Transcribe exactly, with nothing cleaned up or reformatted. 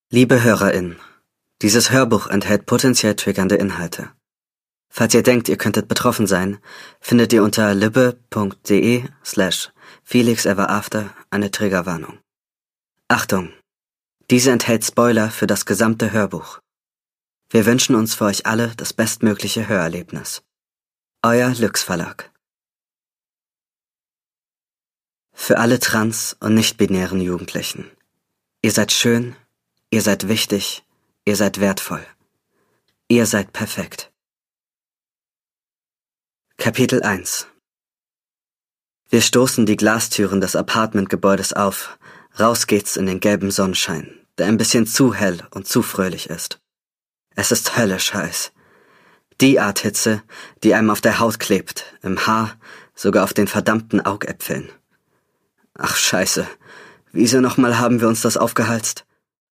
Liebe HörerInnen, dieses Hörbuch enthält potenziell triggernde Inhalte. Falls ihr denkt, ihr könntet betroffen sein, findet ihr unter libbe.de slash felixeverafter eine Triggerwarnung. Achtung! Diese enthält Spoiler für das gesamte Hörbuch. Wir wünschen uns für euch alle das bestmögliche Hörerlebnis. Euer Lüx Verlag. Für alle trans- und nicht-binären Jugendlichen. Ihr seid schön, ihr seid wichtig, ihr seid wertvoll. Ihr seid perfekt. Kapitel eins. Wir stoßen die Glastüren des Apartmentgebäudes auf. Raus geht's in den gelben Sonnenschein, der ein bisschen zu hell und zu fröhlich ist. Es ist höllisch heiß. Die Art Hitze, die einem auf der Haut klebt, im Haar, sogar auf den verdammten Augäpfeln. Ach Scheiße, wieso nochmal haben wir uns das aufgehalst?